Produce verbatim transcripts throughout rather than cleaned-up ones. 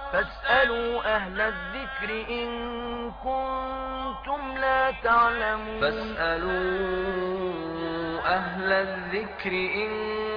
فاسألوا أهل الذكر إن كنتم لا تعلمون فاسألوا أهل الذكر إن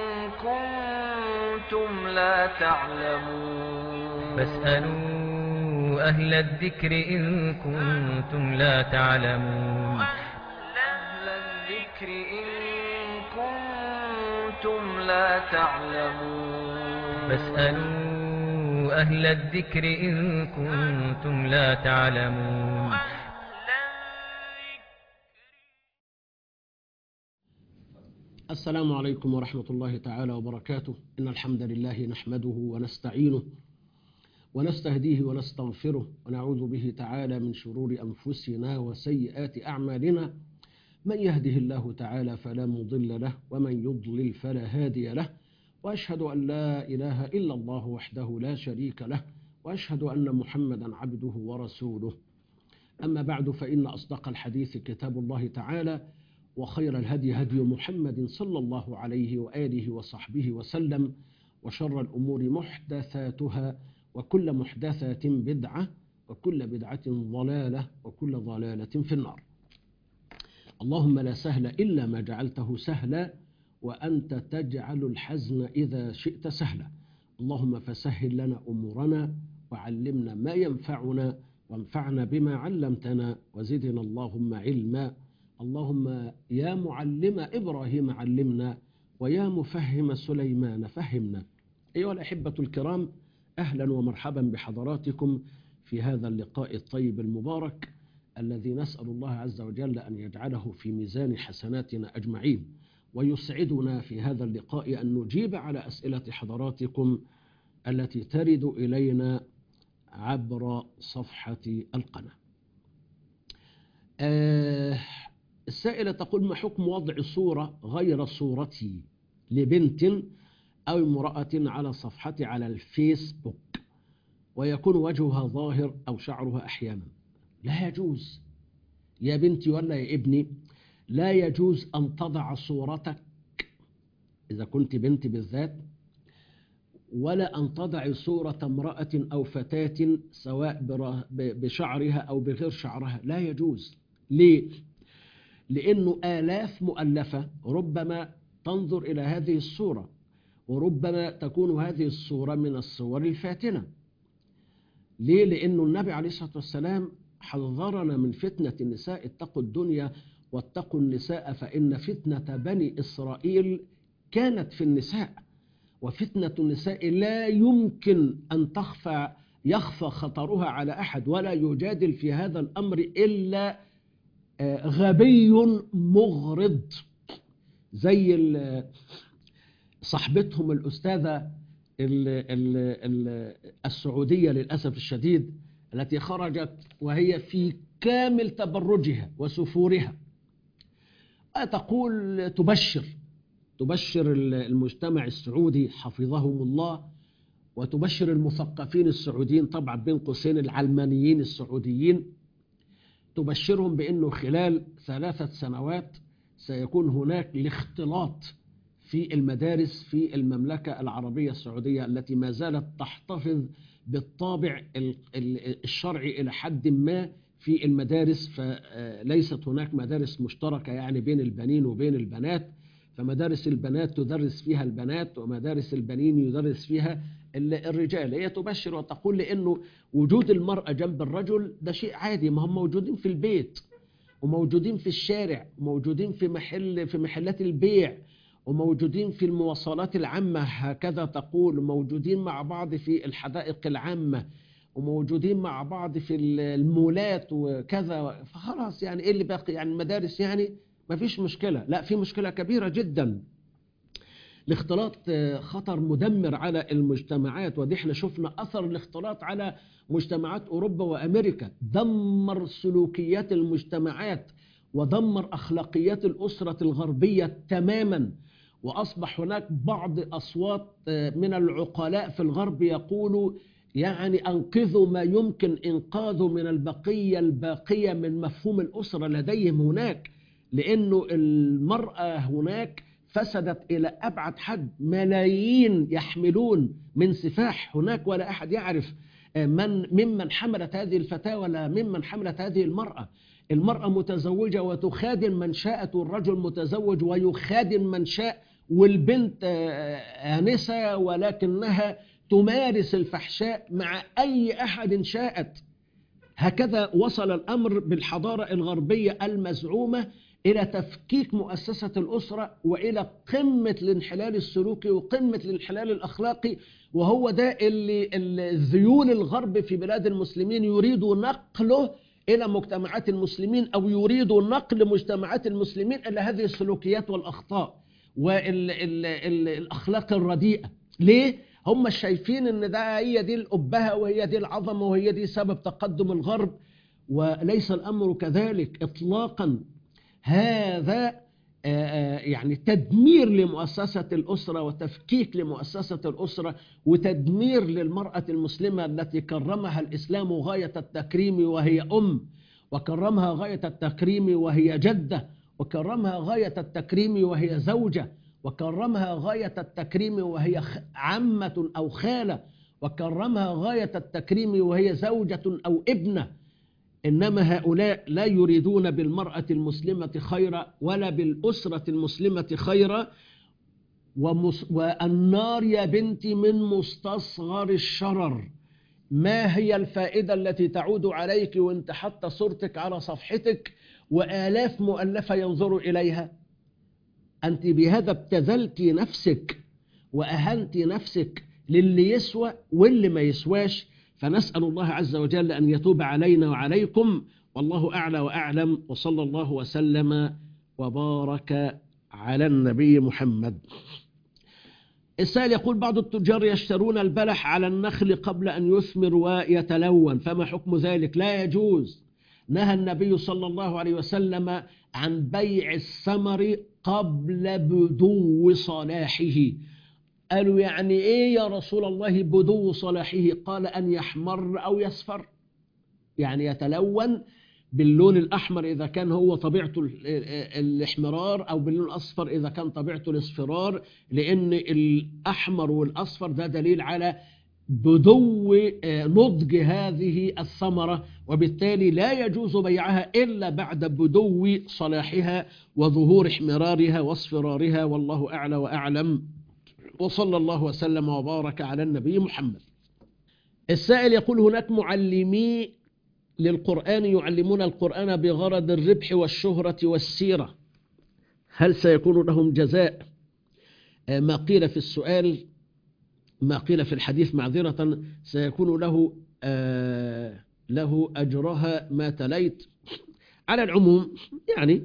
كنتم لا تعلمون فاسألوا أهل الذكر إن كنتم لا تعلمون أهل الذكر إن كنتم لا تعلمون فاسألوا أهل الذكر إن كنتم لا تعلمون. السلام عليكم ورحمة الله تعالى وبركاته. إن الحمد لله نحمده ونستعينه ونستهديه ونستغفره ونعوذ به تعالى من شرور أنفسنا وسيئات أعمالنا. من يهده الله تعالى فلا مضل له ومن يضلل فلا هادي له، وأشهد أن لا إله إلا الله وحده لا شريك له، وأشهد أن محمدا عبده ورسوله. أما بعد، فإن أصدق الحديث كتاب الله تعالى، وخير الهدي هدي محمد صلى الله عليه وآله وصحبه وسلم، وشر الأمور محدثاتها، وكل محدثة بدعة، وكل بدعة ضلالة، وكل ضلالة في النار. اللهم لا سهل إلا ما جعلته سهلا، وأنت تجعل الحزن إذا شئت سهلا. اللهم فسهل لنا أمورنا وعلمنا ما ينفعنا وانفعنا بما علمتنا وزدنا اللهم علما. اللهم يا معلم إبراهيم علمنا، ويا مفهم سليمان فهمنا. أيها الأحبة الكرام، أهلا ومرحبا بحضراتكم في هذا اللقاء الطيب المبارك الذي نسأل الله عز وجل أن يجعله في ميزان حسناتنا أجمعين، ويسعدنا في هذا اللقاء أن نجيب على أسئلة حضراتكم التي ترد إلينا عبر صفحة القناة. آه السائلة تقول: ما حكم وضع صورة غير صورتي لبنت أو امرأة على صفحتي على الفيسبوك ويكون وجهها ظاهر أو شعرها أحيانا؟ لا يجوز يا بنتي ولا يا ابني، لا يجوز أن تضع صورتك إذا كنت بنت بالذات، ولا أن تضع صورة امرأة أو فتاة سواء بشعرها أو بغير شعرها. لا يجوز. ليه؟ لأنه آلاف مؤلفة ربما تنظر إلى هذه الصورة، وربما تكون هذه الصورة من الصور الفاتنة. ليه؟ لأنه النبي عليه الصلاة والسلام حذرنا من فتنة النساء: اتقوا الدنيا واتقوا النساء فإن فتنة بني إسرائيل كانت في النساء. وفتنة النساء لا يمكن أن تخفى يخفى خطرها على أحد، ولا يجادل في هذا الأمر إلا غبي مغرض، زي صاحبتهم الأستاذة السعودية للأسف الشديد التي خرجت وهي في كامل تبرجها وسفورها، وتقول تبشر تبشر المجتمع السعودي حفظهم الله، وتبشر المثقفين السعوديين، طبعا بين قوسين العلمانيين السعوديين، تبشرهم بأنه خلال ثلاثة سنوات سيكون هناك الاختلاط في المدارس في المملكة العربية السعودية التي ما زالت تحتفظ بالطابع الشرعي إلى حد ما في المدارس، فليست هناك مدارس مشتركة يعني بين البنين وبين البنات، فمدارس البنات تدرس فيها البنات ومدارس البنين يدرس فيها الرجال. هي تبشر وتقول لأنه وجود المرأة جنب الرجل ده شيء عادي، ما هم موجودين في البيت وموجودين في الشارع وموجودين في محل في محلات البيع وموجودين في المواصلات العامة، هكذا تقول، وموجودين مع بعض في الحدائق العامة وموجودين مع بعض في المولات وكذا، فخلاص يعني ايه اللي باقي؟ يعني المدارس يعني ما فيش مشكلة. لا، في مشكلة كبيرة جدا. الاختلاط خطر مدمر على المجتمعات، ودي احنا شفنا أثر الاختلاط على مجتمعات أوروبا وأمريكا، دمر سلوكيات المجتمعات ودمر أخلاقيات الأسرة الغربية تماما. وأصبح هناك بعض أصوات من العقلاء في الغرب يقولوا يعني أنقذوا ما يمكن إنقاذه من البقية الباقية من مفهوم الأسرة لديهم هناك، لأنه المرأة هناك فسدت إلى أبعد حد. ملايين يحملون من سفاح هناك ولا أحد يعرف من ممن حملت هذه الفتاة ولا ممن حملت هذه المرأة. المرأة متزوجة وتخادم من شاءت، والرجل متزوج ويخادم من شاء، والبنت آنسة ولكنها تمارس الفحشاء مع أي أحد شاءت. هكذا وصل الأمر بالحضارة الغربية المزعومة إلى تفكيك مؤسسة الأسرة وإلى قمة الانحلال السلوكي وقمة الانحلال الأخلاقي، وهو ده اللي الذيول الغرب في بلاد المسلمين يريدوا نقله إلى مجتمعات المسلمين، أو يريدوا نقل مجتمعات المسلمين إلى هذه السلوكيات والأخطاء والأخلاق الرديئة. ليه؟ هم شايفين ان ده هي دي الأبهة وهي دي العظمة وهي دي سبب تقدم الغرب، وليس الأمر كذلك إطلاقا. هذا يعني تدمير لمؤسسة الأسرة وتفكيك لمؤسسة الأسرة وتدمير للمرأة المسلمة التي كرمها الإسلام غاية التكريم وهي أم، وكرمها غاية التكريم وهي جدة، وكرمها غاية التكريم وهي زوجة، وكرمها غاية التكريم وهي عمة أو خالة، وكرمها غاية التكريم وهي زوجة أو ابنة. إنما هؤلاء لا يريدون بالمرأة المسلمة خيرا ولا بالأسرة المسلمة خيرا. والنار يا بنتي من مستصغر الشرر. ما هي الفائدة التي تعود عليك وانت حتى صورتك على صفحتك وآلاف مؤلفة ينظروا إليها؟ أنت بهذا ابتذلت نفسك وأهنت نفسك للي يسوى واللي ما يسواش. فنسأل الله عز وجل أن يتوب علينا وعليكم، والله أعلى وأعلم، وصلى الله وسلم وبارك على النبي محمد. السائل يقول: بعض التجار يشترون البلح على النخل قبل أن يثمر ويتلون، فما حكم ذلك؟ لا يجوز. نهى النبي صلى الله عليه وسلم عن بيع الثمر قبل بدو صلاحه. قالوا: يعني إيه يا رسول الله بدو صلاحه؟ قال: أن يحمر أو يصفر، يعني يتلون باللون الأحمر إذا كان هو طبيعته الاحمرار، أو باللون الأصفر إذا كان طبيعته الاصفرار، لأن الأحمر والأصفر ده دليل على بدو نضج هذه الثمرة، وبالتالي لا يجوز بيعها إلا بعد بدو صلاحها وظهور احمرارها واصفرارها، والله أعلى وأعلم، وصلى الله وسلم وبارك على النبي محمد. السائل يقول: هناك معلمي للقرآن يعلمون القرآن بغرض الربح والشهرة والسيرة، هل سيكون لهم جزاء؟ ما قيل في السؤال ما قيل في الحديث معذرة سيكون له آه له أجرها ما تليت. على العموم يعني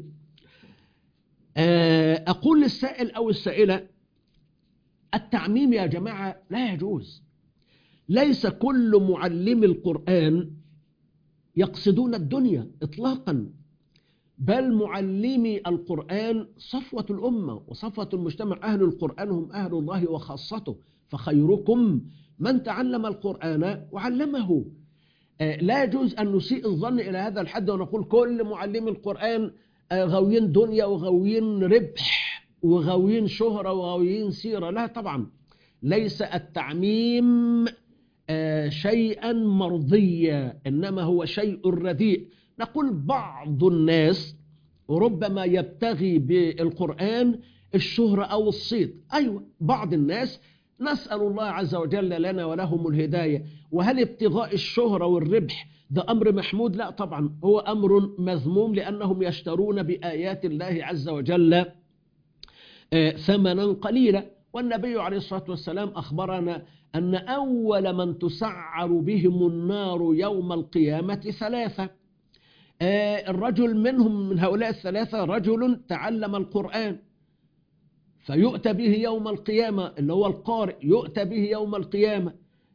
آه أقول للسائل أو السائلة: التعميم يا جماعة لا يجوز. ليس كل معلم القرآن يقصدون الدنيا إطلاقا، بل معلمي القرآن صفوة الأمة وصفوة المجتمع. أهل القرآن هم أهل الله وخاصته، فخيركم من تعلم القرآن وعلمه. لا يجوز أن نسيء الظن إلى هذا الحد ونقول كل معلمي القرآن غاويين دنيا وغاويين ربح وغاويين شهرة وغاويين سيرة. لا طبعا، ليس التعميم شيئا مرضيا، إنما هو شيء رديء. نقول بعض الناس ربما يبتغي بالقرآن الشهرة أو الصيت. أيوة، بعض الناس، نسأل الله عز وجل لنا ولهم الهداية. وهل ابتغاء الشهرة والربح ده أمر محمود؟ لا طبعا، هو أمر مذموم، لأنهم يشترون بآيات الله عز وجل ثمنا قليلا. والنبي عليه الصلاة والسلام أخبرنا أن أول من تسعر بهم النار يوم القيامة ثلاثة. الرجل منهم من هؤلاء الثلاثة رجل تعلم القرآن فيؤتى به يوم القيامة، اللي هو القارئ، يؤتى به يوم القيامة: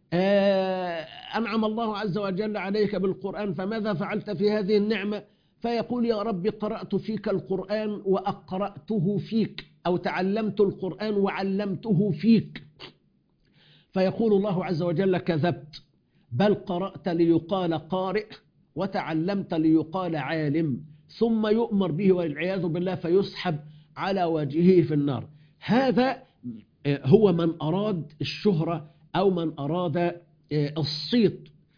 أنعم الله عز وجل عليك بالقرآن فماذا فعلت في هذه النعمة؟ فيقول: يا رب قرأت فيك القرآن وأقرأته فيك، أو تعلمت القرآن وعلمته فيك. فيقول الله عز وجل: كذبت، بل قرأت ليقال قارئ وتعلمت ليقال عالم. ثم يؤمر به والعياذ بالله فيسحب على وجهه في النار. هذا هو من أراد الشهرة أو من أراد الصيت.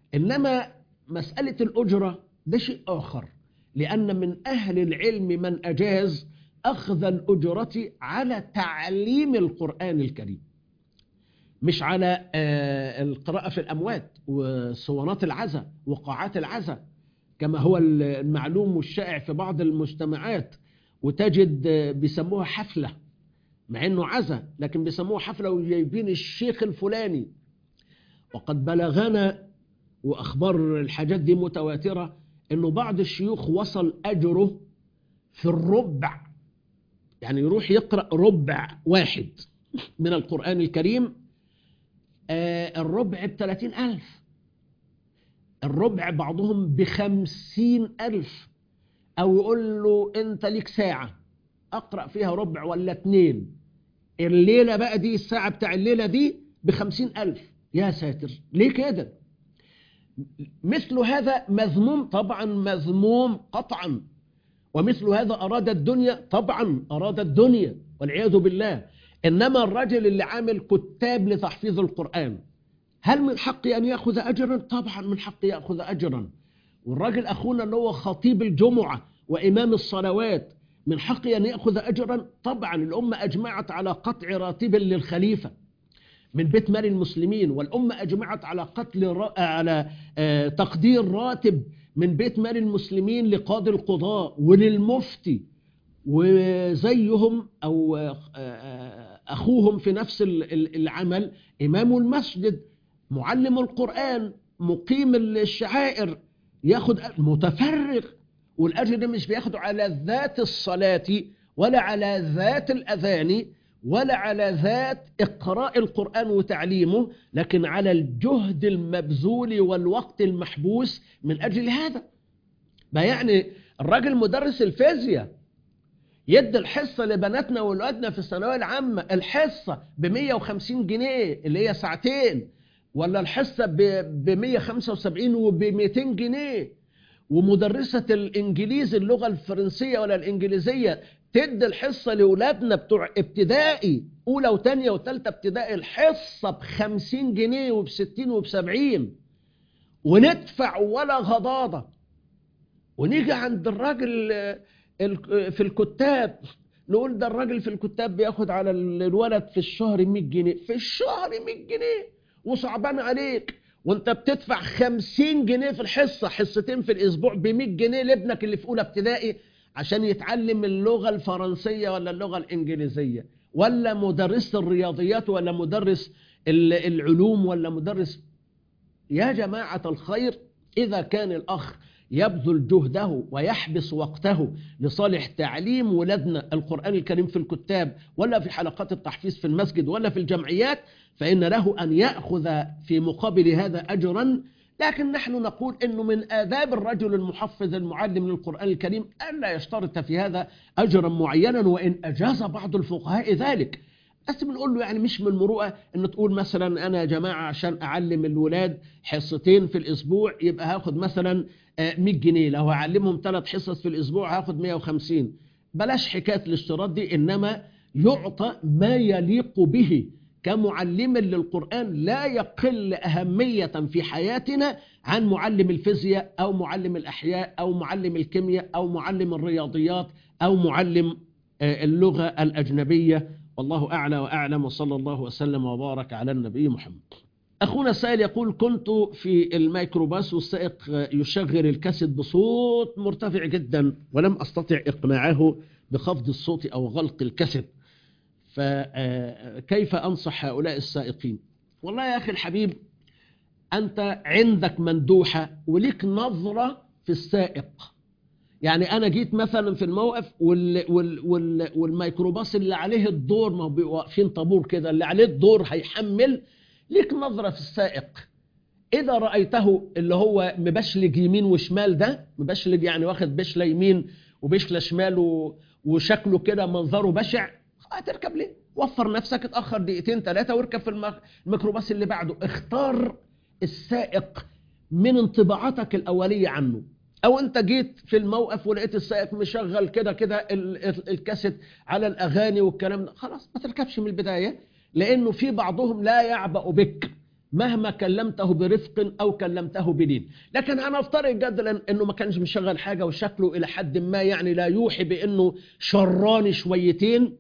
إنما مسألة الأجرة ده شيء آخر، لأن من أهل العلم من أجاز أخذ الأجرة على تعليم القرآن الكريم، مش على القراءة في الأموات وصوانات العزاء وقاعات العزاء كما هو المعلوم والشائع في بعض المجتمعات، وتجد بيسموها حفلة مع أنه عزاء لكن بيسموها حفلة وجايبين الشيخ الفلاني. وقد بلغنا وأخبار الحاجات دي متواترة أنه بعض الشيوخ وصل أجره في الربع، يعني يروح يقرأ ربع واحد من القرآن الكريم، آه الربع بثلاثين ألف، الربع بعضهم بخمسين ألف، أو يقول له أنت ليك ساعة أقرأ فيها ربع ولا اتنين، الليلة بقى دي الساعة بتاع الليلة دي بخمسين ألف. يا ساتر ليه كده؟ مثل هذا مذموم طبعا، مذموم قطعا، ومثل هذا أراد الدنيا طبعا، أراد الدنيا والعياذ بالله. إنما الرجل اللي عامل كتاب لتحفيظ القرآن هل من حقه أن يأخذ أجرا؟ طبعا من حقه يأخذ أجرا. والراجل أخونا اللي هو خطيب الجمعة وإمام الصلوات من حقه أن يأخذ أجرا؟ طبعا. الأمة أجمعت على قطع راتب للخليفة من بيت مال المسلمين، والأمة أجمعت على قتل را... على آه تقدير راتب من بيت مال المسلمين لقاضي القضاء وللمفتي وزيهم أو آه أخوهم في نفس العمل إمام المسجد، معلم القرآن، مقيم الشعائر، ياخد متفرغ. والأجر ده مش بياخده على ذات الصلاة ولا على ذات الأذان ولا على ذات إقراء القرآن وتعليمه، لكن على الجهد المبذول والوقت المحبوس من أجل هذا. ما يعني الراجل مدرس الفيزياء يدي الحصة لبناتنا وولادنا في الثانوية العامة الحصة بمية وخمسين جنيه اللي هي ساعتين، ولا الحصة بمية خمسة وسبعين وبميتين جنيه، ومدرسة الإنجليزي اللغة الفرنسية ولا الإنجليزية تدي الحصة لأولادنا بتوع ابتدائي أولى وتانية وتالتة ابتدائي الحصة بخمسين جنيه وبستين وبسبعين، وندفع ولا غضاضة. ونيجي عند الراجل في الكتاب نقول ده الراجل في الكتاب بياخد على الولد في الشهر مية جنيه، في الشهر مية جنيه، وصعبان عليك وانت بتدفع خمسين جنيه في الحصة، حصتين في الأسبوع بمية جنيه لابنك اللي في أولى ابتدائي عشان يتعلم اللغة الفرنسية ولا اللغة الإنجليزية، ولا مدرس الرياضيات ولا مدرس العلوم ولا مدرس. يا جماعة الخير، إذا كان الأخ يبذل جهده ويحبس وقته لصالح تعليم ولدنا القرآن الكريم في الكتاب ولا في حلقات التحفيظ في المسجد ولا في الجمعيات، فإن له أن يأخذ في مقابل هذا أجرا. لكن نحن نقول إنه من آداب الرجل المحفظ المعلم للقرآن الكريم ألا يشترط في هذا أجرا معينا، وإن أجاز بعض الفقهاء ذلك. بس بنقول له يعني مش من المروءة إن تقول مثلا أنا يا جماعة عشان أعلم الولاد حصتين في الأسبوع يبقى هاخد مثلا مية جنيه، لو هعلمهم ثلاث حصص في الأسبوع هاخد مية وخمسين. بلاش حكاية الاشتراط دي، إنما يعطى ما يليق به كمعلم للقرآن لا يقل أهمية في حياتنا عن معلم الفيزياء أو معلم الأحياء أو معلم الكيمياء أو معلم الرياضيات أو معلم اللغة الأجنبية. والله أعلى وأعلم، وصلى الله وسلم وبارك على النبي محمد. أخونا السائل يقول: كنت في الميكروباص والسائق يشغل الكاسيت بصوت مرتفع جدا ولم أستطع إقناعه بخفض الصوت أو غلق الكاسيت، فكيف أنصح هؤلاء السائقين؟ والله يا أخي الحبيب، أنت عندك مندوحة وليك نظرة في السائق. يعني أنا جيت مثلا في الموقف وال وال وال والميكروباص اللي عليه الدور، ما بيبقوا واقفين طابور كده، اللي عليه الدور هيحمل، ليك نظرة في السائق. إذا رأيته اللي هو مبشلج يمين وشمال، ده مبشلج يعني واخد بشلة يمين وبشلة شمال وشكله كده منظره بشع، هتركب ليه؟ وفر نفسك، اتأخر دقيقتين ثلاثة واركب في الميكروباص اللي بعده. اختار السائق من انطباعاتك الأولية عنه. أو أنت جيت في الموقف ولقيت السائق مشغل كده كده الكاسيت على الأغاني والكلام ده، خلاص ما تركبش من البداية، لأنه في بعضهم لا يعبأ بك، مهما كلمته برفق أو كلمته بلين. لكن أنا أفترض جدلا أنه ما كانش مشغل حاجة وشكله إلى حد ما يعني لا يوحي بأنه شراني شويتين،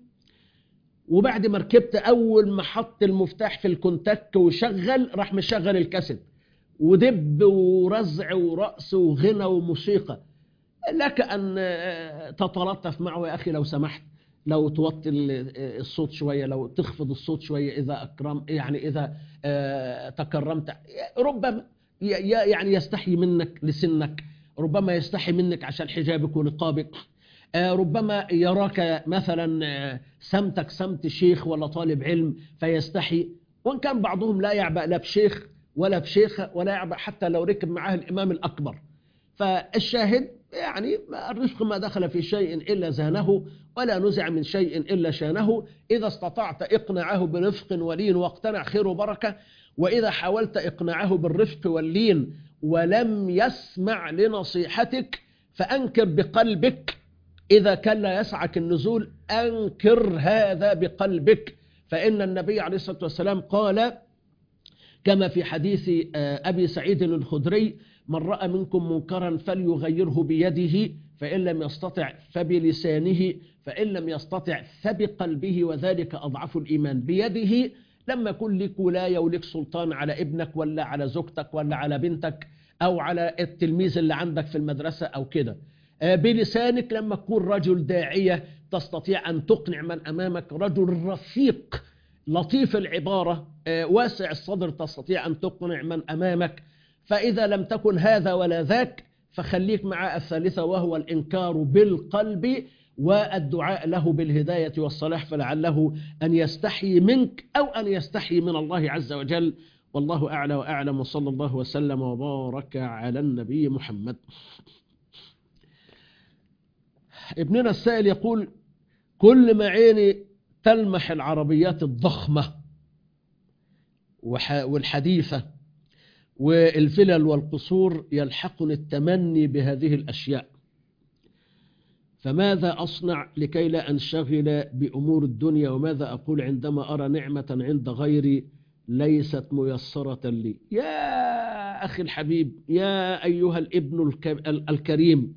وبعد ما ركبت أول ما حط المفتاح في الكونتاك وشغل راح مشغل الكاسيت ودب ورزع ورقص وغنى وموسيقى. لك أن تتلطف معه يا أخي لو سمحت، لو توطي الصوت شوية، لو تخفض الصوت شوية إذا أكرم يعني إذا تكرمت. ربما يعني يستحي منك لسنك، ربما يستحي منك عشان حجابك ونقابك، ربما يراك مثلا سمتك سمت شيخ ولا طالب علم فيستحي، وإن كان بعضهم لا يعبأ لا بشيخ ولا بشيخة ولا يعبأ حتى لو ركب معاه الإمام الأكبر. فالشاهد يعني الرفق ما دخل في شيء إلا زانه ولا نزع من شيء إلا شانه. إذا استطعت إقناعه برفق ولين واقتنع خير وبركة، وإذا حاولت إقناعه بالرفق واللين ولم يسمع لنصيحتك فأنكر بقلبك. إذا كان لا يسعك النزول أنكر هذا بقلبك، فإن النبي عليه الصلاة والسلام قال كما في حديث أبي سعيد الخدري: من رأى منكم منكرا فليغيره بيده، فإن لم يستطع فبلسانه، فإن لم يستطع فبقلبه، وذلك أضعف الإيمان. بيده لما يكون لك ولاية ولك سلطان على ابنك ولا على زوجتك ولا على بنتك أو على التلميذ اللي عندك في المدرسة أو كده. بلسانك لما تكون رجل داعية تستطيع أن تقنع من أمامك، رجل رفيق لطيف العبارة واسع الصدر تستطيع أن تقنع من أمامك. فإذا لم تكن هذا ولا ذاك فخليك مع الثالثة وهو الإنكار بالقلب والدعاء له بالهداية والصلاح، فلعله أن يستحي منك أو أن يستحي من الله عز وجل. والله أعلى وأعلم، وصلى الله وسلم وبارك على النبي محمد. ابننا السائل يقول: كل ما عيني تلمح العربيات الضخمة والحديثة والفلل والقصور يلحقني التمني بهذه الأشياء، فماذا أصنع لكي لا أنشغل بأمور الدنيا؟ وماذا أقول عندما أرى نعمة عند غيري ليست ميسرة لي؟ يا أخي الحبيب، يا أيها الابن الكريم،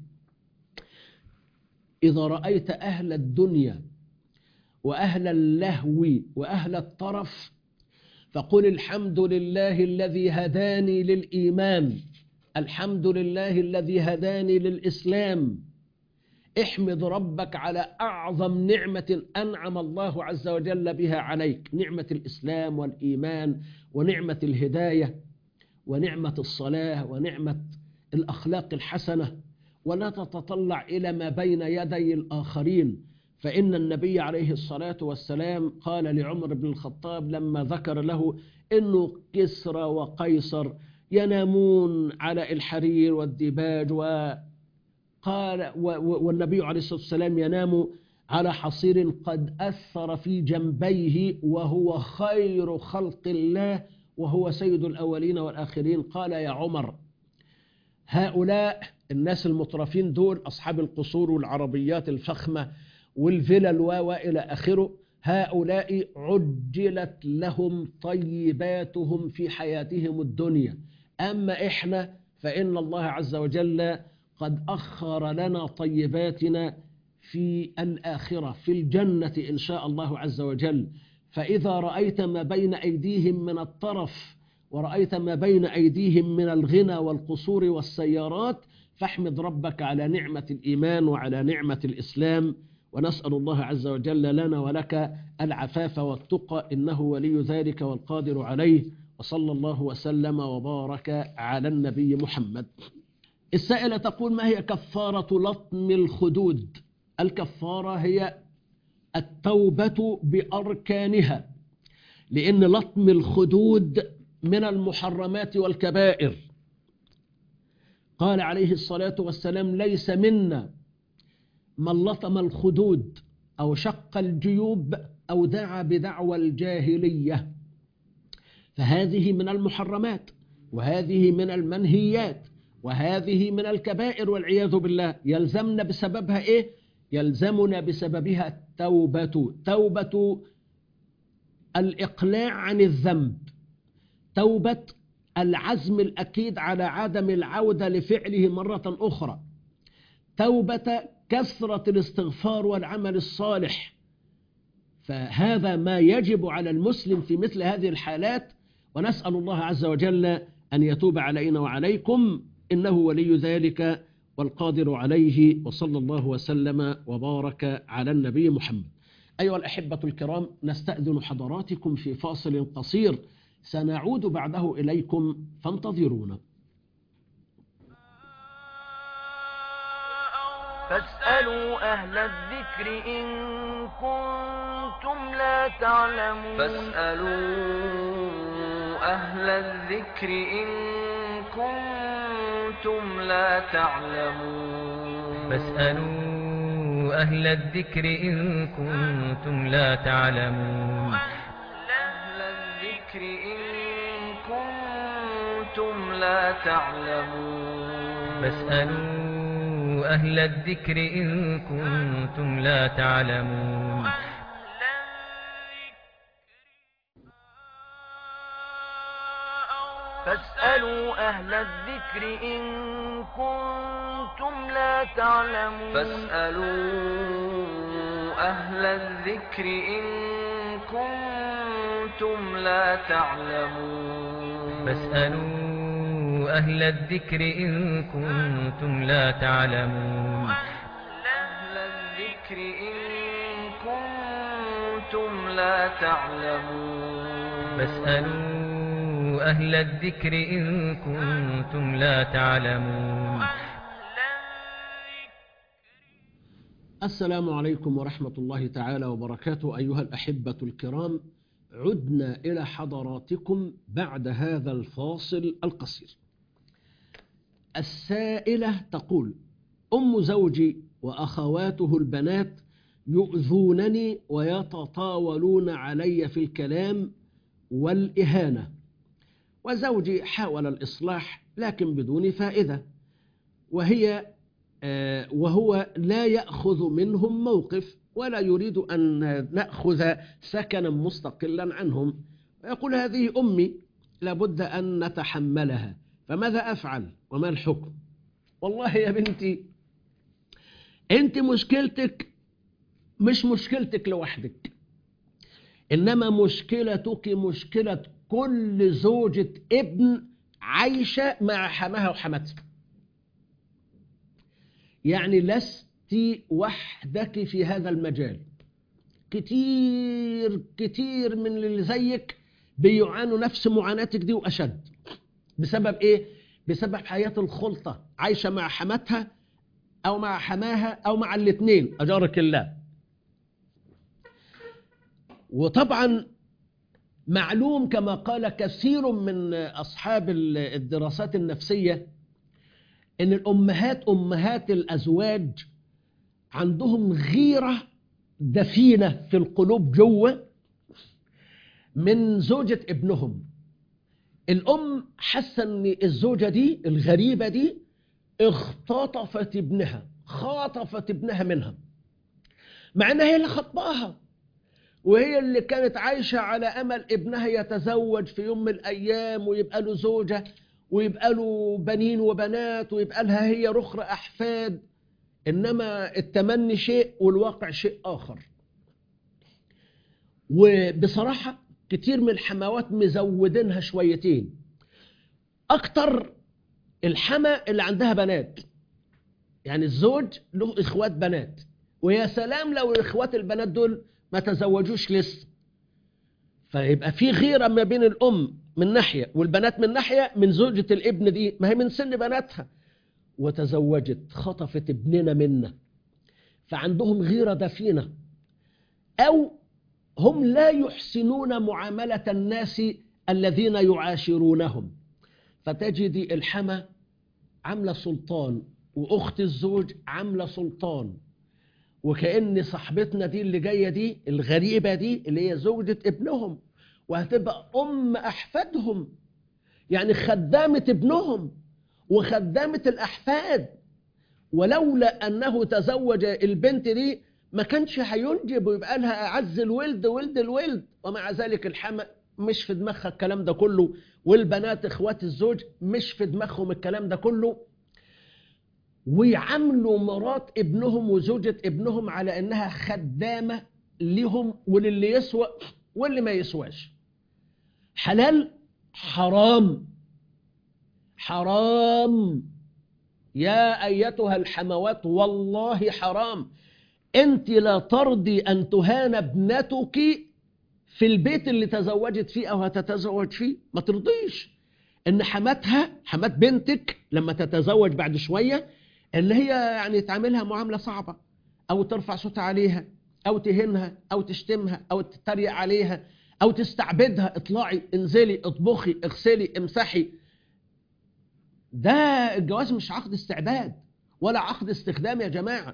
إذا رأيت أهل الدنيا وأهل اللهو وأهل الطرف فقل الحمد لله الذي هداني للإيمان، الحمد لله الذي هداني للإسلام. احمد ربك على أعظم نعمة أنعم الله عز وجل بها عليك، نعمة الإسلام والإيمان ونعمة الهداية ونعمة الصلاة ونعمة الأخلاق الحسنة، ولا تتطلع إلى ما بين يدي الآخرين. فإن النبي عليه الصلاة والسلام قال لعمر بن الخطاب لما ذكر له إنه كسرى وقيصر ينامون على الحرير والديباج، وقال والنبي عليه الصلاة والسلام ينام على حصير قد أثر في جنبيه وهو خير خلق الله وهو سيد الأولين والآخرين. قال يا عمر، هؤلاء الناس المترفين دول أصحاب القصور والعربيات الفخمة والفلل وإلى آخره، هؤلاء عجلت لهم طيباتهم في حياتهم الدنيا، أما إحنا فإن الله عز وجل قد أخر لنا طيباتنا في الآخرة في الجنة إن شاء الله عز وجل. فإذا رأيت ما بين أيديهم من الطرف ورأيت ما بين أيديهم من الغنى والقصور والسيارات فاحمد ربك على نعمة الإيمان وعلى نعمة الإسلام، ونسأل الله عز وجل لنا ولك العفاف والتقى، إنه ولي ذلك والقادر عليه. وصلى الله وسلم وبارك على النبي محمد. السائلة تقول: ما هي كفارة لطم الخدود؟ الكفارة هي التوبة بأركانها، لأن لطم الخدود من المحرمات والكبائر. قال عليه الصلاة والسلام: ليس منا من لطم الخدود أو شق الجيوب أو دعا بدعوى الجاهلية. فهذه من المحرمات، وهذه من المنهيات، وهذه من الكبائر والعياذ بالله. يلزمنا بسببها إيه؟ يلزمنا بسببها التوبة، توبة الإقلاع عن الذنب، توبة العزم الأكيد على عدم العودة لفعله مرة أخرى، توبة كثرة الاستغفار والعمل الصالح. فهذا ما يجب على المسلم في مثل هذه الحالات، ونسأل الله عز وجل أن يتوب علينا وعليكم، إنه ولي ذلك والقادر عليه. وصلى الله وسلم وبارك على النبي محمد. أيها الأحبة الكرام، نستأذن حضراتكم في فاصل قصير، سنعود بعده إليكم فانتظرونا. فاسألوا أهل الذكر إن كنتم لا تعلمون فاسألوا أهل الذكر إن كنتم لا تعلمون فاسألوا أهل الذكر إن كنتم لا تعلمون أهل الذكر إن كنتم لا تعلمون فاسألوا أهل الذكر إن كنتم لا تعلمون فاسألوا أهل الذكر إن كنتم لا تعلمون فاسألوا أهل الذكر إن كنتم لا تعلمون فاسألوا أهل الذكر إن كنتم لا تعلمون أهل الذكر إن كنتم لا تعلمون فاسألوا أهل الذكر إن كنتم لا تعلمون. السلام عليكم ورحمة الله تعالى وبركاته. أيها الأحبة الكرام، عدنا إلى حضراتكم بعد هذا الفاصل القصير. السائلة تقول: أم زوجي وأخواته البنات يؤذونني ويتطاولون علي في الكلام والإهانة، وزوجي حاول الإصلاح لكن بدون فائدة، وهي آه وهو لا يأخذ منهم موقف ولا يريد أن نأخذ سكنا مستقلا عنهم، ويقول: هذه أمي لابد أن نتحملها، فماذا أفعل وما الحكم؟ والله يا بنتي، أنت مشكلتك مش مشكلتك لوحدك، إنما مشكلتك مشكلة كل زوجة ابن عايشة مع حماها وحماتها. يعني لست وحدك في هذا المجال، كتير كتير من اللي زيك بيعانوا نفس معاناتك دي وأشد. بسبب إيه؟ بسبب حياة الخلطة، عايشة مع حماتها أو مع حماها أو مع الاثنين أجارك الله. وطبعا معلوم كما قال كثير من أصحاب الدراسات النفسية إن الأمهات أمهات الأزواج عندهم غيرة دفينة في القلوب جوه من زوجة ابنهم. الأم حاسة إن الزوجة دي الغريبة دي اختطفت ابنها، خاطفت ابنها منها، مع إنها هي اللي خطباها، وهي اللي كانت عايشة على أمل ابنها يتزوج في يوم من الأيام ويبقى له زوجة ويبقى له بنين وبنات ويبقى لها هي رخر أحفاد. إنما التمني شيء والواقع شيء آخر. وبصراحة كتير من الحماوات مزودينها شويتين، أكتر الحما اللي عندها بنات، يعني الزوج له إخوات بنات، ويا سلام لو الإخوات البنات دول ما تزوجوش لسه، فيبقى في غيرة ما بين الأم من ناحية والبنات من ناحية من زوجة الابن دي، ما هي من سن بناتها وتزوجت، خطفت ابننا منا، فعندهم غيرة دفينة، أو هم لا يحسنون معاملة الناس الذين يعاشرونهم. فتجدي الحما عاملة سلطان وأخت الزوج عاملة سلطان، وكأن صاحبتنا دي اللي جاية دي الغريبة دي اللي هي زوجة ابنهم وهتبقى أم أحفادهم، يعني خدامة ابنهم وخدامة الأحفاد. ولولا أنه تزوج البنت دي ما كانش هينجب ويبقى لها أعز الولد ولد الولد، ومع ذلك الحما مش في دماغها الكلام ده كله، والبنات اخوات الزوج مش في دماغهم الكلام ده كله، ويعاملوا مرات ابنهم وزوجة ابنهم على انها خدامة لهم وللي يسوى واللي ما يسواش. حلال؟ حرام. حرام يا ايتها الحموات، والله حرام. انت لا ترضي ان تهان ابنتك في البيت اللي تزوجت فيه او هتتزوج فيه، ما ترضيش ان حماتها، حمات بنتك لما تتزوج بعد شوية، اللي هي يعني تعملها معاملة صعبة او ترفع صوتها عليها او تهينها او تشتمها او تتريق عليها او تستعبدها. اطلعي، انزلي، اطبخي، اغسلي، امسحي. ده الجواز مش عقد استعباد ولا عقد استخدام يا جماعة.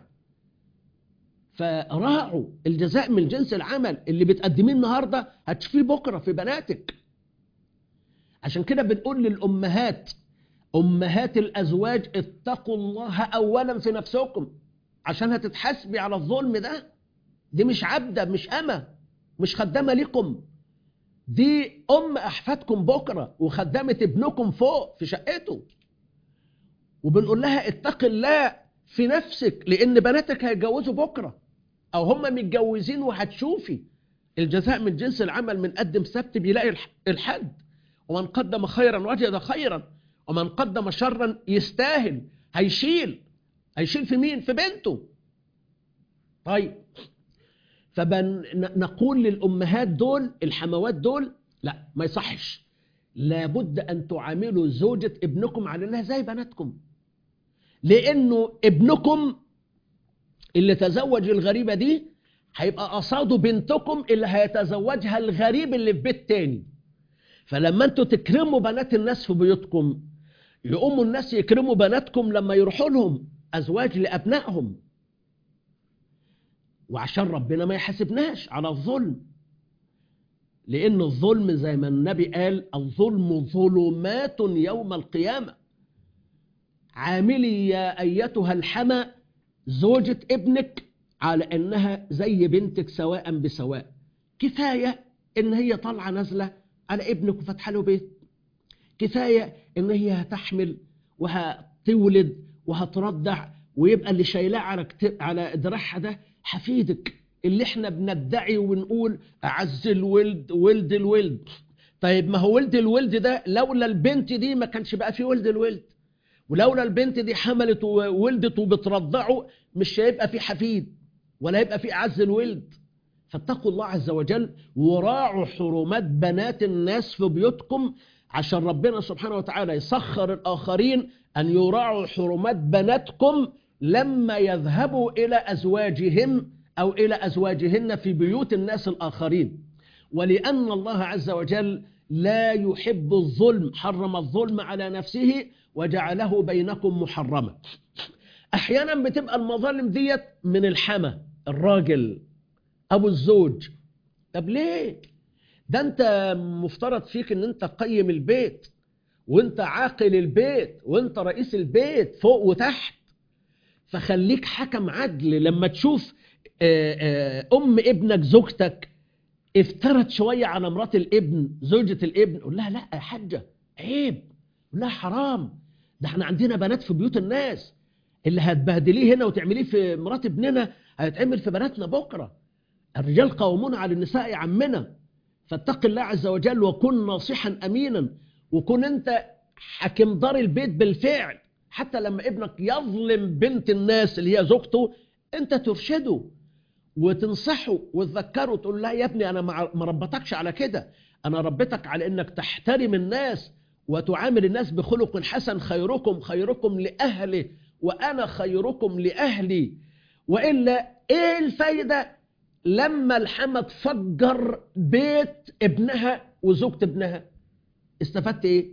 فراعوا الجزاء من جنس العمل. اللي بتقدميه النهاردة هتشوفيه بكرة في بناتك. عشان كده بنقول للأمهات، أمهات الأزواج، اتقوا الله أولا في نفسكم عشان هتتحاسبي على الظلم ده. دي مش عبدة، مش أمة، مش خدامة لكم، دي أم أحفادكم بكرة وخدامة ابنكم فوق في شقته. وبنقول لها اتق الله في نفسك، لأن بناتك هيتجوزوا بكرة أو هم متجوزين، وهتشوفي الجزاء من جنس العمل. من قدم سبت بيلاقي الحد، ومن قدم خيرا وجد خيرا، ومن قدم شرا يستاهل، هيشيل. هيشيل في مين؟ في بنته. طيب، فنقول للأمهات دول، الحموات دول، لا ما يصحش. لابد أن تعاملوا زوجة ابنكم على أنها زي بناتكم، لأنه ابنكم اللي تزوج الغريبة دي هيبقى قصاده بنتكم اللي هيتزوجها الغريب اللي في بيت تاني. فلما انتوا تكرموا بنات الناس في بيوتكم، يقوموا الناس يكرموا بناتكم لما يروحوا لهم أزواج لأبنائهم. وعشان ربنا ما يحاسبناش على الظلم، لأن الظلم زي ما النبي قال: الظلم ظلمات يوم القيامة. عاملي يا أيتها الحما زوجة ابنك على أنها زي بنتك سواء بسواء. كفاية إن هي طالعة نازلة على ابنك وفتح له بيت، كفاية إن هي هتحمل وهتولد وهترضع، ويبقى اللي شايلاه على على دراعها ده حفيدك، اللي احنا بندعي ونقول أعز الولد ولد الولد. طيب ما هو ولد الولد ده لولا البنت دي ما كانش بقى فيه ولد الولد، ولولا البنت دي حملت وولدت وبترضعه مش هيبقى فيه حفيد ولا هيبقى فيه أعز الولد. فاتقوا الله عز وجل وراعوا حرمات بنات الناس في بيوتكم، عشان ربنا سبحانه وتعالى يسخر الآخرين أن يراعوا حرمات بناتكم لما يذهبوا إلى أزواجهم أو إلى أزواجهن في بيوت الناس الآخرين. ولأن الله عز وجل لا يحب الظلم، حرم الظلم على نفسه وجعله بينكم محرما. أحيانا بتبقى المظالم ديت من الحما، الراجل أبو الزوج. طب ليه؟ ده أنت مفترض فيك أن أنت قيم البيت، وأنت عاقل البيت، وأنت رئيس البيت فوق وتحت. فخليك حكم عدل. لما تشوف أم ابنك زوجتك افترت شوية على مرات الابن زوجة الابن، قول لها لا يا حاجة عيب، قول لها حرام، ده احنا عندنا بنات في بيوت الناس، اللي هتبهدليه هنا وتعمليه في مرات ابننا هيتعمل في بناتنا بكرة. الرجال قوامون على النساء يا عمنا. فاتق الله عز وجل وكن ناصحا أمينا، وكن أنت حاكم دار البيت بالفعل. حتى لما ابنك يظلم بنت الناس اللي هي زوجته، أنت ترشده وتنصحه وتذكره، تقول لا يا ابني أنا ما ربطكش على كده، أنا ربطك على أنك تحترم الناس وتعامل الناس بخلق حسن. خيركم خيركم لأهله وأنا خيركم لأهلي. وإلا إيه الفايدة لما الحما تفجر بيت ابنها وزوجة ابنها؟ استفدت ايه؟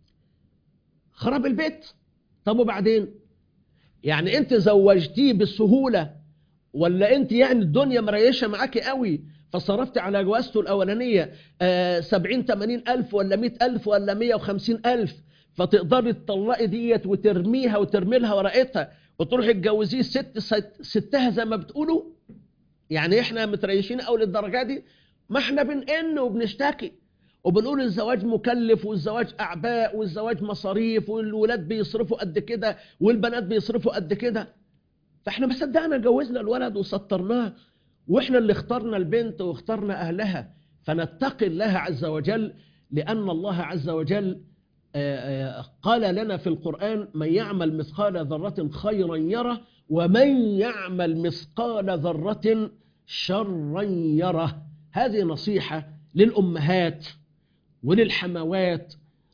خرب البيت. طب وبعدين؟ يعني انت زوجتيه بالسهولة، ولا انت يعني الدنيا مريشة معاكي قوي فصرفت على جوازته الاولانية آه سبعين تمانين الف ولا مئة الف ولا مية وخمسين الف، فتقدري تطلقي ديت وترميها وترمي لها ورقتها وتروحي تجوزيه ست ستها زي ما بتقولوا؟ يعني احنا متريشين قوي للدرجه دي؟ ما احنا بنئن وبنشتكي وبنقول الزواج مكلف والزواج أعباء والزواج مصاريف والولاد بيصرفوا قد كده والبنات بيصرفوا قد كده، فاحنا ما صدقنا جوزنا الولد وسطرناه، واحنا اللي اخترنا البنت واخترنا أهلها. فنتقي الله عز وجل، لأن الله عز وجل قال لنا في القرآن: من يعمل مثقال ذرة خيرا يره ومن يعمل مثقال ذرة شرا يره. هذه نصيحة للأمهات وللحموات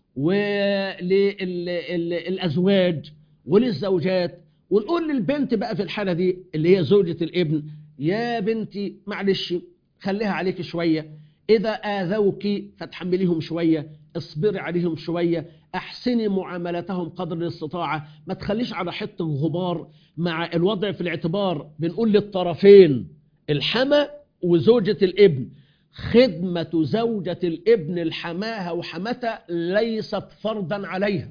وللأزواج وللزوجات. ونقول للبنت بقى في الحالة دي اللي هي زوجة الابن: يا بنتي معلش خليها عليك شوية، إذا آذوك فتحمليهم شوية، اصبري عليهم شوية، أحسني معاملتهم قدر الاستطاعة، ما تخليش على حتة غبار. مع الوضع في الاعتبار بنقول للطرفين الحما وزوجة الابن: خدمة زوجة الابن الحماها وحمتها ليست فرضا عليها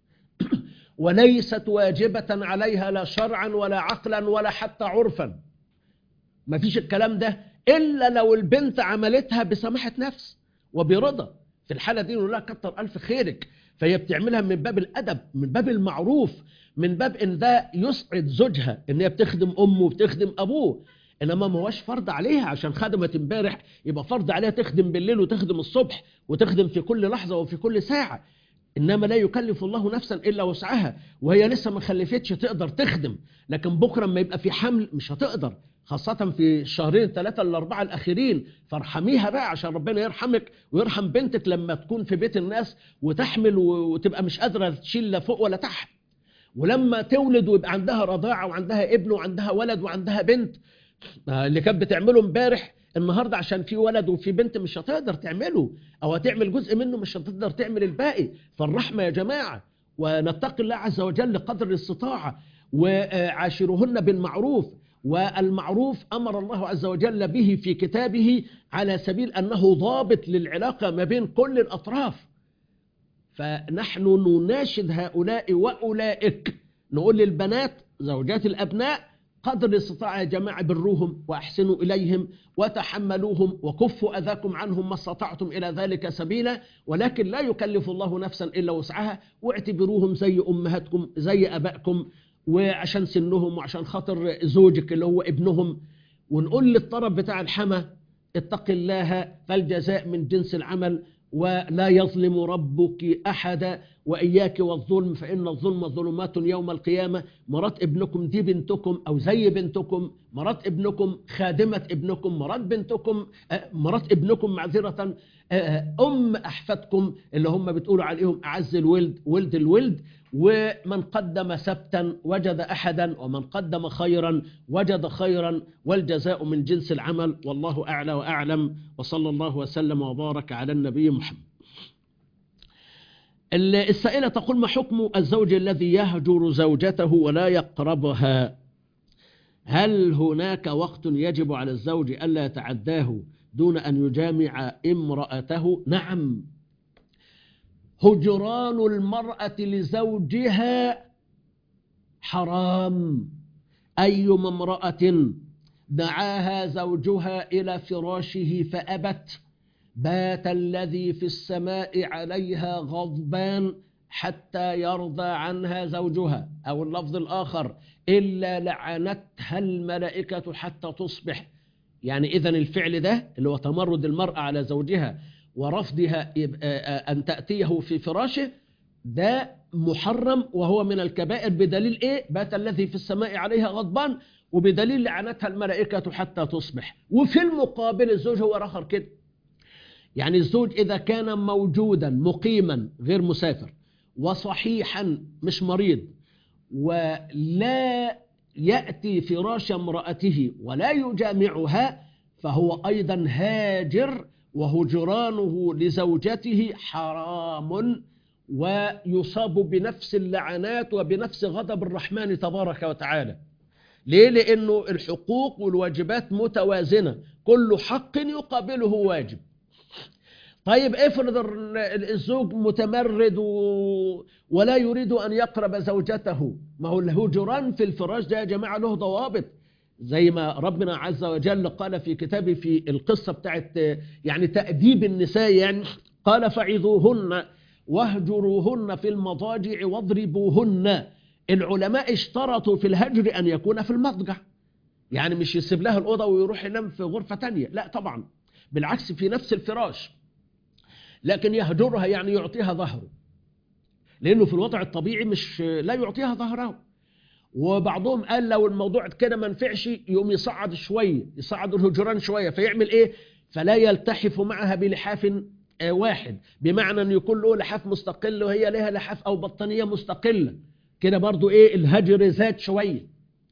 وليست واجبة عليها لا شرعا ولا عقلا ولا حتى عرفا. ما فيش الكلام ده إلا لو البنت عملتها بسماحة نفس وبرضا. في الحالة دي نقول لها كتر ألف خيرك، فهي بتعملها من باب الأدب، من باب المعروف، من باب إن ده يسعد زوجها إن هي بتخدم أمه وبتخدم أبوه. إنما ما هوش فرض عليها عشان خدمت امبارح يبقى فرض عليها تخدم بالليل وتخدم الصبح وتخدم في كل لحظة وفي كل ساعة. إنما لا يكلف الله نفسا إلا وسعها، وهي لسه ما خلفتش تقدر تخدم، لكن بكرة ما يبقى في حمل مش هتقدر، خاصة في الشهرين الثلاثة الأربعة الأخيرين. فارحميها بقى عشان ربنا يرحمك ويرحم بنتك لما تكون في بيت الناس وتحمل وتبقى مش قادرة تشيل لا فوق ولا تحت، ولما تولد ويبقى عندها رضاعة وعندها ابن وعندها ولد وعندها بنت. اللي كانت بتعمله امبارح النهاردة عشان في ولد وفي بنت مش هتقدر تعمله، أو هتعمل جزء منه مش هتقدر تعمل الباقي. فالرحمة يا جماعة، ونتقي الله عز وجل قدر الاستطاعة، وعاشرهن بالمعروف. والمعروف أمر الله عز وجل به في كتابه على سبيل أنه ضابط للعلاقة ما بين كل الأطراف. فنحن نناشد هؤلاء وأولئك، نقول للبنات زوجات الأبناء: قدر الاستطاعة يا جماعة بروهم وأحسنوا إليهم وتحملوهم وكفوا أذاكم عنهم ما استطعتم إلى ذلك سبيلا، ولكن لا يكلف الله نفسا إلا وسعها، واعتبروهم زي أمهاتكم زي أبائكم، وعشان سنهم وعشان خاطر زوجك اللي هو ابنهم. ونقول للطرف بتاع الحما: اتق الله فالجزاء من جنس العمل، ولا يظلم ربك أحدا، وإياك والظلم فإن الظلم ظلمات يوم القيامة. مرات ابنكم دي بنتكم أو زي بنتكم، مرات ابنكم خادمة ابنكم، مرات بنتكم مرات ابنكم معذرة أم أحفادكم اللي هم بتقولوا عليهم أعز الولد ولد الولد. ومن قدم سبتا وجد أحدا، ومن قدم خيرا وجد خيرا، والجزاء من جنس العمل. والله أعلى وأعلم، وصلى الله وسلم وبارك على النبي محمد. السائلة تقول: ما حكم الزوج الذي يهجر زوجته ولا يقربها؟ هل هناك وقت يجب على الزوج ألا يتعداه دون أن يجامع امرأته؟ نعم، هجران المرأة لزوجها حرام. أيما امرأة دعاها زوجها إلى فراشه فأبت، بات الذي في السماء عليها غضبان حتى يرضى عنها زوجها، أو اللفظ الآخر: إلا لعنتها الملائكة حتى تصبح. يعني إذن الفعل ده اللي هو تمرد المرأة على زوجها ورفضها أن تأتيه في فراشه، ده محرم وهو من الكبائر. بدليل إيه؟ بات الذي في السماء عليها غضبان، وبدليل لعنتها الملائكة حتى تصبح. وفي المقابل الزوج هو آخر كده، يعني الزوج إذا كان موجودا مقيما غير مسافر وصحيحا مش مريض، ولا يأتي فراش امرأته ولا يجامعها، فهو أيضا هاجر، وهجرانه لزوجته حرام، ويصاب بنفس اللعنات وبنفس غضب الرحمن تبارك وتعالى. ليه؟ لأنه الحقوق والواجبات متوازنة، كل حق يقابله واجب. طيب افرض الزوج متمرد ولا يريد أن يقرب زوجته، ما هو الهجران في الفراش ده يا جماعة له ضوابط، زي ما ربنا عز وجل قال في كتابه في القصة بتاعت يعني تأديب النساء. يعني قال فعظوهن واهجروهن في المضاجع واضربوهن. العلماء اشترطوا في الهجر أن يكون في المضجع، يعني مش يسيب لها الأوضة ويروح ينام في غرفة تانية، لا طبعا، بالعكس في نفس الفراش، لكن يهجرها يعني يعطيها ظهره، لأنه في الوضع الطبيعي مش لا يعطيها ظهره. وبعضهم قال لو الموضوع كده ما نفعش يقوم يصعد شوية، يصعد الهجران شوية، فيعمل إيه؟ فلا يلتحف معها بلحاف واحد، بمعنى أن يكون له لحاف مستقل وهي لها لحاف أو بطانية مستقلة، كده برضو إيه الهجر زاد شوية.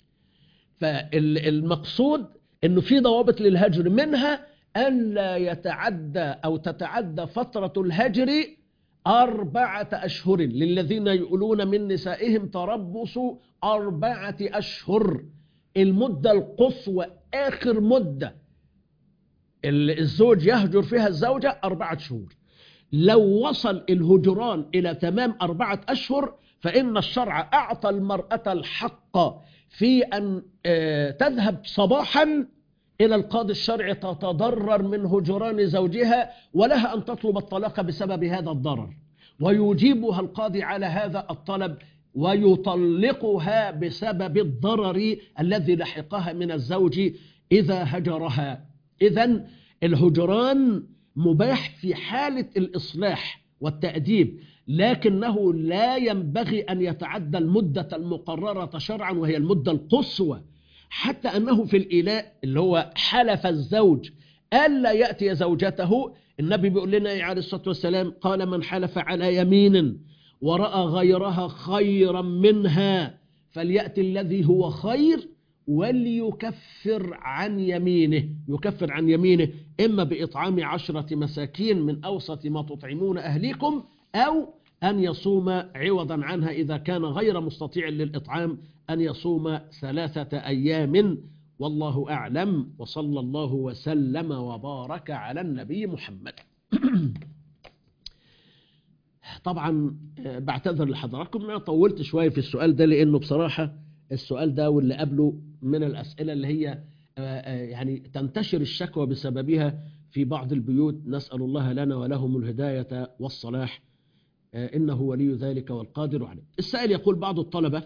فالمقصود أنه في ضوابط للهجر، منها ألا يتعدى أو تتعدى فترة الهجر أربعة أشهر، للذين يقولون من نسائهم تربص أربعة أشهر، المدة القصوى، آخر مدة الزوج يهجر فيها الزوجة أربعة شهور. لو وصل الهجران إلى تمام أربعة أشهر فإن الشرع أعطى المرأة الحق في أن تذهب صباحا إلى القاضي الشرعي تتضرر من هجران زوجها، ولها أن تطلب الطلاق بسبب هذا الضرر، ويجيبها القاضي على هذا الطلب ويطلقها بسبب الضرر الذي لحقها من الزوج إذا هجرها. إذن الهجران مباح في حالة الإصلاح والتأديب، لكنه لا ينبغي أن يتعدى المدة المقررة شرعا وهي المدة القصوى، حتى أنه في الإيلاء اللي هو حلف الزوج ألا يأتي زوجته، النبي بيقول لنا عليه الصلاة والسلام قال من حلف على يمين ورأى غيرها خيرا منها فليأتي الذي هو خير وليكفر عن يمينه. يكفر عن يمينه إما بإطعام عشرة مساكين من أوسط ما تطعمون أهليكم، أو أن يصوم عوضا عنها إذا كان غير مستطيع للإطعام أن يصوم ثلاثة أيام. والله أعلم، وصلى الله وسلم وبارك على النبي محمد. طبعا بعتذر لحضراتكم أنا طولت شوية في السؤال ده، لأنه بصراحة السؤال ده واللي قبله من الأسئلة اللي هي يعني تنتشر الشكوى بسببها في بعض البيوت. نسأل الله لنا ولهم الهداية والصلاح، إنه ولي ذلك والقادر عليه. السائل يقول بعض الطلبة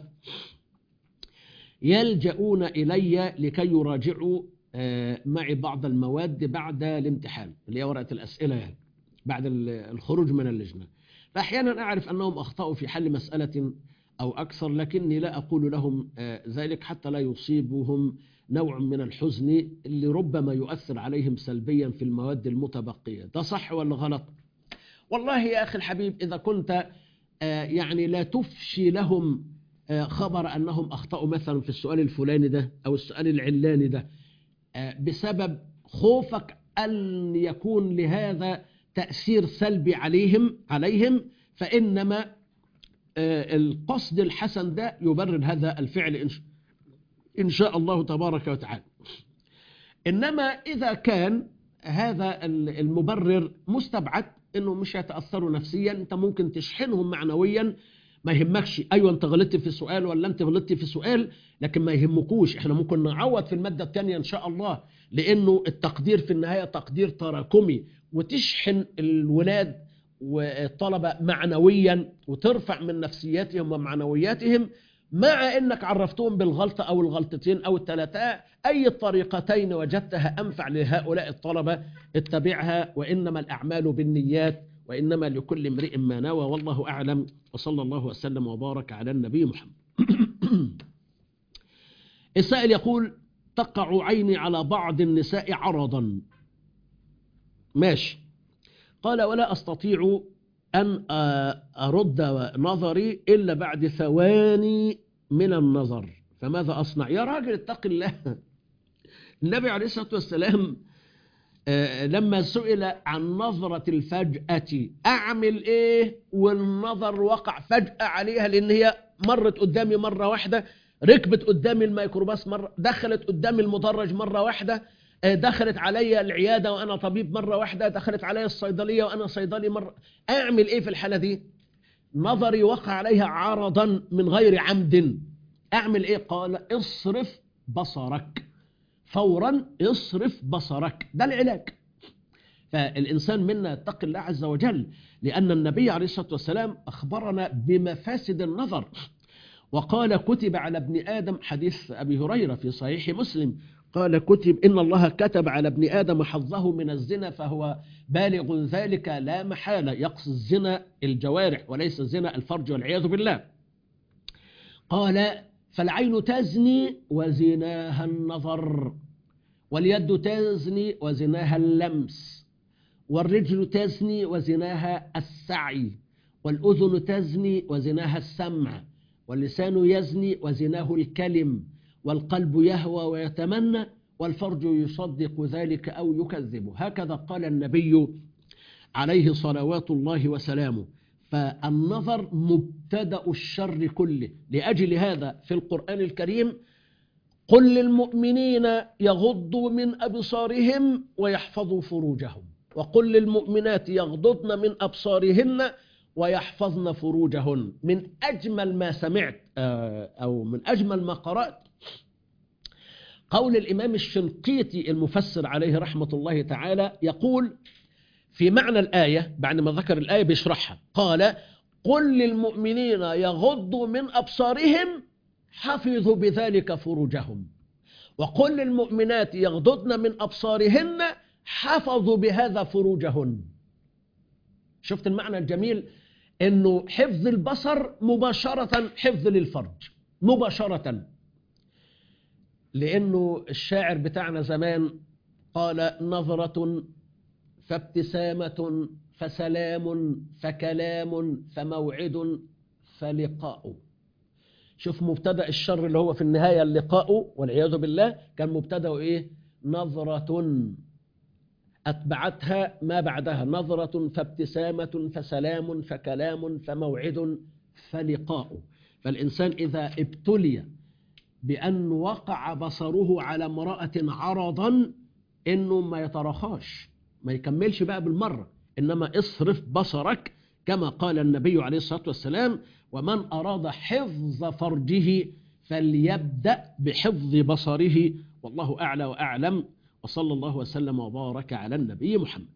يلجؤون إلي لكي يراجعوا معي بعض المواد بعد الامتحان اللي هي ورقة الأسئلة، يعني بعد الخروج من اللجنة، فأحيانا أعرف أنهم أخطأوا في حل مسألة أو أكثر، لكني لا أقول لهم ذلك حتى لا يصيبهم نوع من الحزن اللي ربما يؤثر عليهم سلبيا في المواد المتبقية. ده صح ولا غلط؟ والله يا أخي الحبيب، إذا كنت يعني لا تفشي لهم خبر أنهم أخطأوا مثلا في السؤال الفلاني ده أو السؤال العلاني ده بسبب خوفك أن يكون لهذا تأثير سلبي عليهم عليهم فإنما القصد الحسن ده يبرر هذا الفعل إن شاء الله تبارك وتعالى. إنما إذا كان هذا المبرر مستبعد إنه مش هيتأثروا نفسيا، أنت ممكن تشحنهم معنويا، ما يهمكش أيوة أنت غلطت في سؤال ولا أنت غلطت في سؤال، لكن ما يهمكوش، إحنا ممكن نعوض في المادة الثانية إن شاء الله، لأنه التقدير في النهاية تقدير تراكمي، وتشحن الولاد والطلبة معنويا وترفع من نفسياتهم ومعنوياتهم، مع أنك عرفتهم بالغلطة أو الغلطتين أو الثلاثة، أي الطريقتين وجدتها أنفع لهؤلاء الطلبة اتبعها، وإنما الأعمال بالنيات وإنما لكل امرئ ما نوى، والله أعلم، وصلى الله وسلم وبارك على النبي محمد. السائل يقول تقع عيني على بعض النساء عرضا، ماشي، قال ولا أستطيع أن أرد نظري إلا بعد ثواني من النظر، فماذا أصنع؟ يا راجل اتق الله. النبي عليه الصلاة والسلام لما سئل عن نظرة الفجأة أعمل إيه والنظر وقع فجأة عليها، لأن هي مرت قدامي مرة واحدة، ركبت قدامي الميكروباص مرة، دخلت قدامي المدرج مرة واحدة، دخلت علي العيادة وأنا طبيب مرة واحدة، دخلت علي الصيدلية وأنا صيدلي مرة، أعمل إيه في الحالة دي؟ نظري وقع عليها عرضا من غير عمد، أعمل إيه؟ قال اصرف بصرك فورا، اصرف بصرك، ده العلاج. فالإنسان منا يتقي الله عز وجل، لأن النبي عليه الصلاة والسلام أخبرنا بمفاسد النظر، وقال كتب على ابن آدم، حديث أبي هريرة في صحيح مسلم، قال كتب إن الله كتب على ابن آدم حظه من الزنا فهو بالغ ذلك لا محالة. يقصد الزنا الجوارح وليس الزنا الفرج والعياذ بالله. قال فالعين تزني وزناها النظر، واليد تزني وزناها اللمس، والرجل تزني وزناها السعي، والأذن تزني وزناها السمع، واللسان يزني وزناه الكلم، والقلب يهوى ويتمنى، والفرج يصدق ذلك أو يكذبه. هكذا قال النبي عليه صلوات الله وسلامه. فالنظر مبتدأ الشر كله. لأجل هذا في القرآن الكريم قل للمؤمنين يغضوا من أبصارهم ويحفظوا فروجهم، وقل للمؤمنات يغضضن من أبصارهن ويحفظن فروجهن. من أجمل ما سمعت أو من أجمل ما قرأت قول الإمام الشنقيطي المفسر عليه رحمة الله تعالى، يقول في معنى الآية بعد ما ذكر الآية بيشرحها، قال قل للمؤمنين يغضوا من أبصارهم حفظوا بذلك فروجهم، وقل للمؤمنات يغضضن من أبصارهن حفظوا بهذا فروجهن. شفت المعنى الجميل؟ إنه حفظ البصر مباشرة حفظ للفرج مباشرة. لأنه الشاعر بتاعنا زمان قال نظرة فابتسامة فسلام فكلام فموعد فلقاء. شوف مبتدأ الشر اللي هو في النهاية اللقاء والعياذ بالله، كان مبتدأ إيه؟ نظرة أتبعتها ما بعدها نظرة فابتسامة فسلام فكلام فموعد فلقاء. فالإنسان إذا ابتلي بأن وقع بصره على امرأة عرضا إنه ما يترخاش، ما يكملش بقى بالمرة، إنما اصرف بصرك كما قال النبي عليه الصلاة والسلام ومن أراد حفظ فرجه فليبدأ بحفظ بصره. والله أعلى وأعلم، وصلى الله وسلم وبارك على النبي محمد.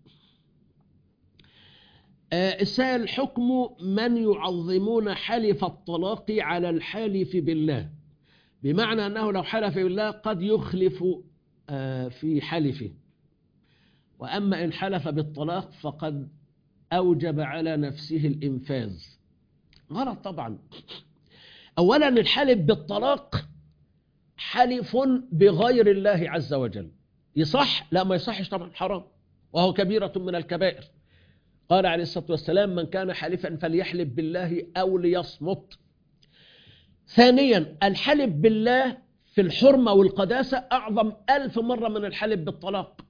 السائل حكم من يعظمون حلف الطلاق على الحالف بالله، بمعنى أنه لو حلف بالله قد يخلف في حلفه، وأما إن حلف بالطلاق فقد أوجب على نفسه الإنفاذ. غلط طبعا. أولا الحلف بالطلاق حلف بغير الله عز وجل، يصح؟ لا ما يصحش طبعا، حرام، وهو كبيرة من الكبائر. قال عليه الصلاة والسلام من كان حلفا فليحلف بالله أو ليصمت. ثانيا الحلف بالله في الحرمة والقداسة أعظم ألف مرة من الحلف بالطلاق.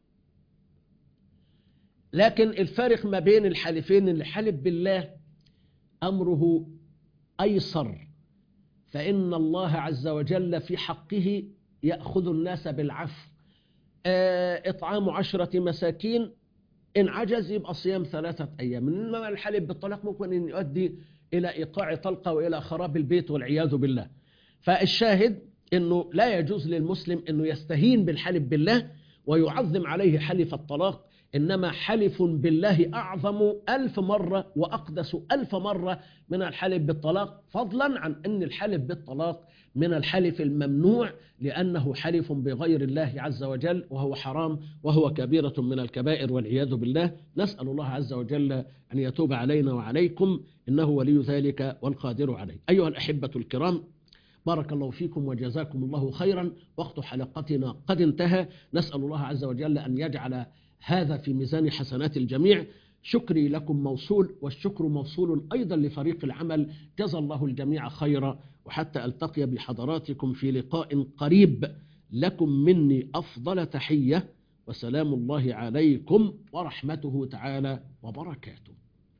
لكن الفارق ما بين الحلفين، الحلف بالله أمره أيسر، فإن الله عز وجل في حقه يأخذ الناس بالعفو. إطعام عشرة مساكين، إن عجز يبقى صيام ثلاثة أيام. إنما الحلف بالطلاق ممكن أن يؤدي إلى إيقاع طلقة وإلى خراب البيت والعياذ بالله. فالشاهد أنه لا يجوز للمسلم أنه يستهين بالحلف بالله ويعظم عليه حلف الطلاق، إنما حلف بالله أعظم ألف مرة وأقدس ألف مرة من الحلف بالطلاق، فضلا عن أن الحلف بالطلاق من الحلف الممنوع لأنه حلف بغير الله عز وجل، وهو حرام وهو كبيرة من الكبائر والعياذ بالله. نسأل الله عز وجل أن يتوب علينا وعليكم، إنه ولي ذلك والقادر عليه. أيها الأحبة الكرام، بارك الله فيكم وجزاكم الله خيرا. وقت حلقتنا قد انتهى. نسأل الله عز وجل أن يجعل هذا في ميزان حسنات الجميع. شكري لكم موصول، والشكر موصول أيضا لفريق العمل. جزا الله الجميع خيرا، وحتى ألتقي بحضراتكم في لقاء قريب، لكم مني أفضل تحية، وسلام الله عليكم ورحمته تعالى وبركاته.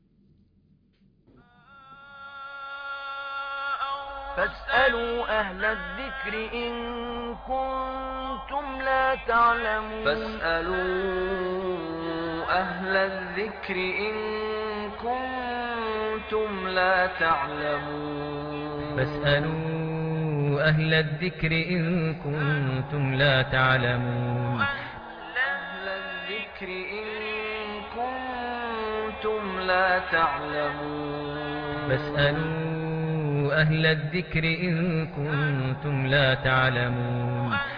فاسألوا أهل الذكر إن كنتم لا تعلمون. فاسألوا أهل الذكر إن كنتم لا تعلمون. فاسألوا أهل الذكر إن كنتم لا تعلمون. أهل الذكر إن كنتم لا تعلمون فاسألوا أهل الذكر إن كنتم لا تعلمون